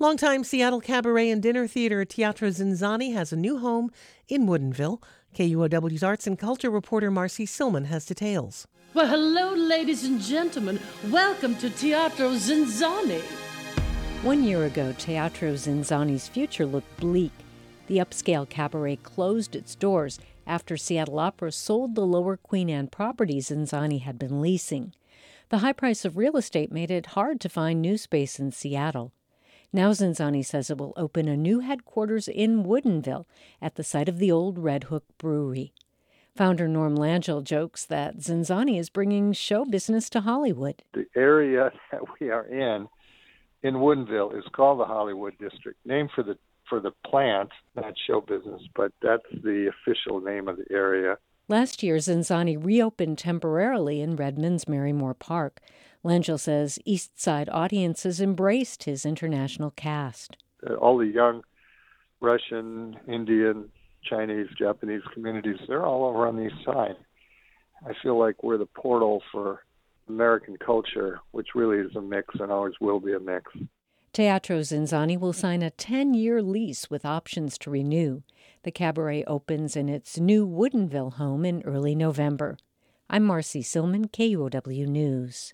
Longtime Seattle cabaret and dinner theater Teatro Zinzanni has a new home in Woodinville. KUOW's arts and culture reporter Marcy Silman has details. Well, hello, ladies and gentlemen. Welcome to Teatro Zinzanni. 1 year ago, Teatro Zinzanni's future looked bleak. The upscale cabaret closed its doors after Seattle Opera sold the Lower Queen Anne property Zinzanni had been leasing. The high price of real estate made it hard to find new space in Seattle. Now Zinzanni says it will open a new headquarters in Woodinville at the site of the old Red Hook Brewery. Founder Norm Langell jokes that Zinzanni is bringing show business to Hollywood. The area that we are in Woodinville, is called the Hollywood District, named for the plant, not show business, but that's the official name of the area. Last year, Zinzanni reopened temporarily in Redmond's Marymore Park. Langell says East Side audiences embraced his international cast. All the young Russian, Indian, Chinese, Japanese communities, they're all over on the East Side. I feel like we're the portal for American culture, which really is a mix and always will be a mix. Teatro Zinzanni will sign a 10-year lease with options to renew. The cabaret opens in its new Woodinville home in early November. I'm Marcy Silman, KUOW News.